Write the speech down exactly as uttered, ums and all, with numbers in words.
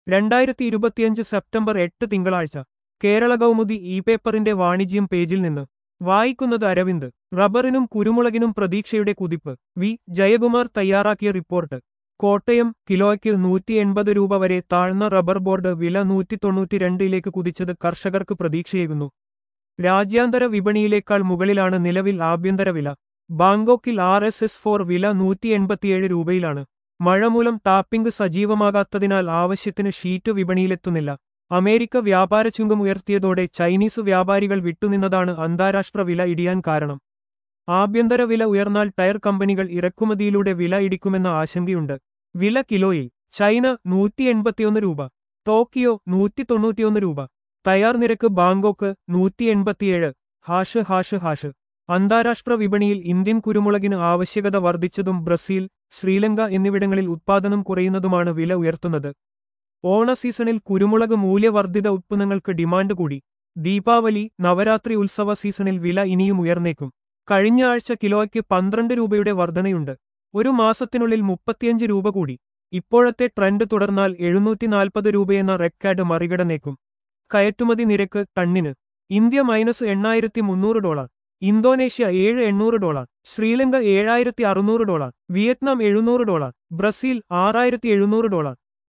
രണ്ടായിരത്തി ഇരുപത്തിയഞ്ച് സെപ്റ്റംബർ എട്ട് തിങ്കളാഴ്ച കേരള കൗമുദി ഇ പേപ്പറിന്റെ വാണിജ്യം പേജിൽ നിന്ന് വായിക്കുന്നത് അരവിന്ദ്. റബ്ബറിനും കുരുമുളകിനും പ്രതീക്ഷയുടെ കുതിപ്പ്. വി ജയകുമാർ തയ്യാറാക്കിയ റിപ്പോർട്ട്. കോട്ടയം. കിലോയ്ക്ക് നൂറ്റി എൺപത് രൂപ വരെ താഴ്ന്ന റബ്ബർ ബോർഡ് വില നൂറ്റി തൊണ്ണൂറ്റിരണ്ടിലേക്ക് കുതിച്ചത് കർഷകർക്ക് പ്രതീക്ഷയേകുന്നു. രാജ്യാന്തര വിപണിയിലേക്കാൾ മുകളിലാണ് നിലവിൽ ആഭ്യന്തര വില. ബാങ്കോക്കിൽ ആർ എസ് എസ് ഫോർ വില നൂറ്റി എൺപത്തിയേഴ് രൂപയിലാണ്. മഴ മൂലം ടാപ്പിംഗ് സജീവമാകാത്തതിനാൽ ആവശ്യത്തിന് ഷീറ്റ് വിപണിയിലെത്തുന്നില്ല. അമേരിക്ക വ്യാപാര ചുങ്കം ഉയർത്തിയതോടെ ചൈനീസ് വ്യാപാരികൾ വിട്ടുനിന്നതാണ് അന്താരാഷ്ട്ര വില ഇടിയാൻ കാരണം. ആഭ്യന്തര വില ഉയർന്നാൽ ടയർ കമ്പനികൾ ഇറക്കുമതിയിലൂടെ വില ഇടിക്കുമെന്ന ആശങ്കയുണ്ട്. വില കിലോയിൽ. ചൈന നൂറ്റി എൺപത്തിയൊന്ന് രൂപ, ടോക്കിയോ നൂറ്റി തൊണ്ണൂറ്റിയൊന്ന് രൂപ, തയ്യാർ നിരക്ക് ബാങ്കോക്ക് നൂറ്റി എൺപത്തിയേഴ് ഹാഷ് ഹാഷ് ഹാഷ്. അന്താരാഷ്ട്ര വിപണിയിൽ ഇന്ത്യൻ കുരുമുളകിന് ആവശ്യകത വർദ്ധിച്ചതും ബ്രസീൽ, ശ്രീലങ്ക എന്നിവിടങ്ങളിൽ ഉത്പാദനം കുറയുന്നതുമാണ് വില ഉയർത്തുന്നത്. ഓണ സീസണിൽ കുരുമുളക് മൂല്യവർദ്ധിത ഉത്പന്നങ്ങൾക്ക് ഡിമാൻഡ് കൂടി. ദീപാവലി, നവരാത്രി ഉത്സവ സീസണിൽ വില ഇനിയും ഉയർന്നേക്കും. കഴിഞ്ഞ ആഴ്ച കിലോയ്ക്ക് പന്ത്രണ്ട് രൂപയുടെ വർധനയുണ്ട്. ഒരു മാസത്തിനുള്ളിൽ മുപ്പത്തിയഞ്ച് രൂപ കൂടി. ഇപ്പോഴത്തെ ട്രെൻഡ് തുടർന്നാൽ എഴുന്നൂറ്റി നാൽപ്പത് രൂപയെന്ന റെക്കോർഡ് മറികടന്നേക്കും. കയറ്റുമതി നിരക്ക് ടണ്ണിന്. ഇന്ത്യ മൈനസ് എണ്ണായിരത്തി മുന്നൂറ് ഡോളർ, ഇന്തോനേഷ്യ ഏഴ് എണ്ണൂറ് ഡോളർ, ശ്രീലങ്ക ഏഴായിരത്തി അറുന്നൂറ് ഡോളർ, വിയറ്റ്നാം എഴുന്നൂറ് ഡോളർ, ബ്രസീൽ ആറായിരത്തി എഴുന്നൂറ് ഡോളർ.